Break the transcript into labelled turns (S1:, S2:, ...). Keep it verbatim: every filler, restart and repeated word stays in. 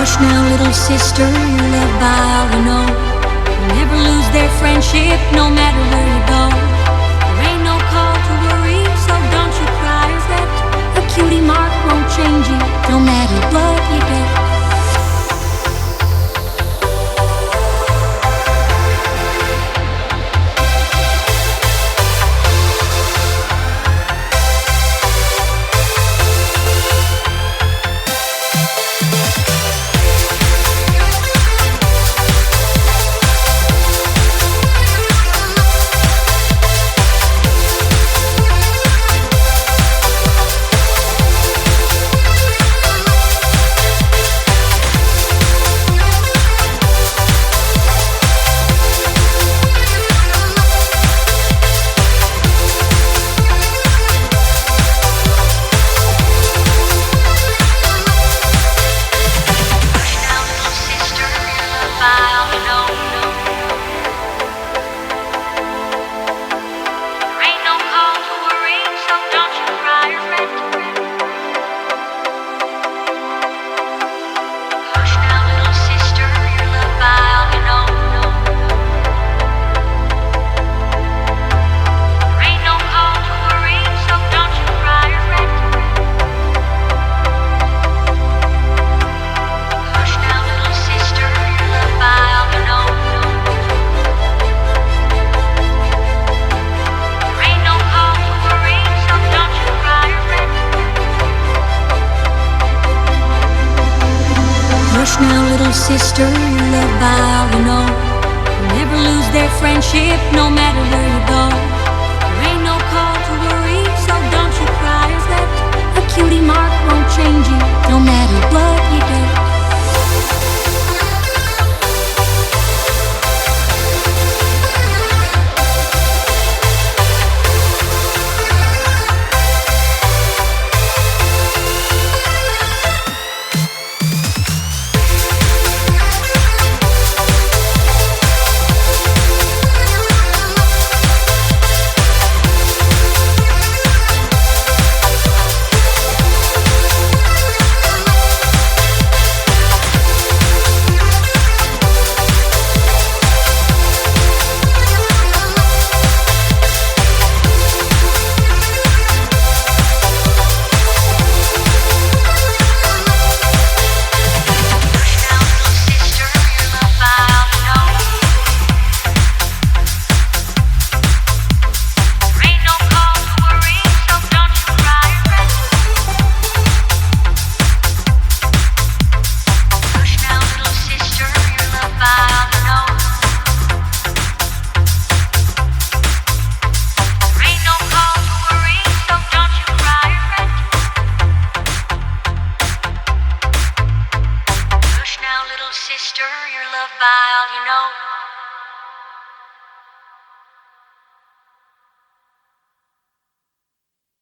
S1: Hush now, little sister, you're loved by all you know. Never lose their friendship, no matter where you go. There ain't no call to worry, so don't you cry or fret. A cutie mark won't change you, no matter what you get. Hush now, little sister, you're loved by all you know. Never lose their friendship, no matter where you go. There ain't no call to worry, so don't you cry or fret. A cutie mark won't change you, no matter what you get. Sister, you're loved by all you know.